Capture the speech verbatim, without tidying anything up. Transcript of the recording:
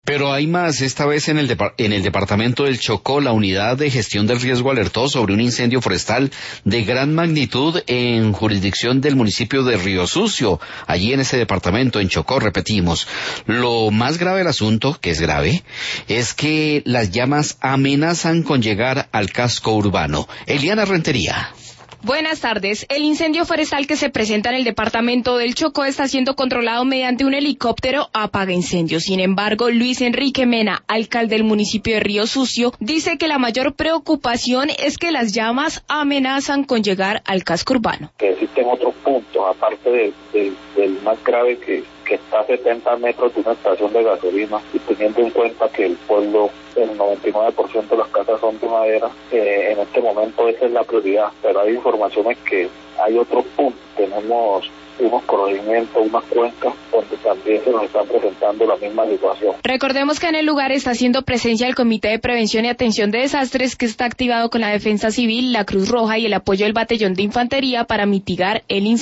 Pero hay más, esta vez en el, depar- en el departamento del Chocó, la unidad de gestión del riesgo alertó sobre un incendio forestal de gran magnitud en jurisdicción del municipio de Río Sucio, allí en ese departamento, en Chocó, repetimos. Lo más grave del asunto, que es grave, es que las llamas amenazan con llegar al casco urbano. Eliana Rentería. Buenas tardes. El incendio forestal que se presenta en el departamento del Chocó está siendo controlado mediante un helicóptero apaga incendios. Sin embargo, Luis Enrique Mena, alcalde del municipio de Río Sucio, dice que la mayor preocupación es que las llamas amenazan con llegar al casco urbano. Que existen otros puntos, aparte de, de, del más grave que, que está a setenta metros de una estación de gasolina, y teniendo en cuenta que el pueblo, el noventa y nueve por ciento de las casas son de madera, eh, en este momento esa es la prioridad, pero hay informaciones que hay otros puntos, tenemos unos corregimientos, unas cuencas, donde también se nos está presentando la misma situación. Recordemos que en el lugar está haciendo presencia el Comité de Prevención y Atención de Desastres, que está activado con la Defensa Civil, la Cruz Roja y el apoyo del Batallón de Infantería para mitigar el incendio.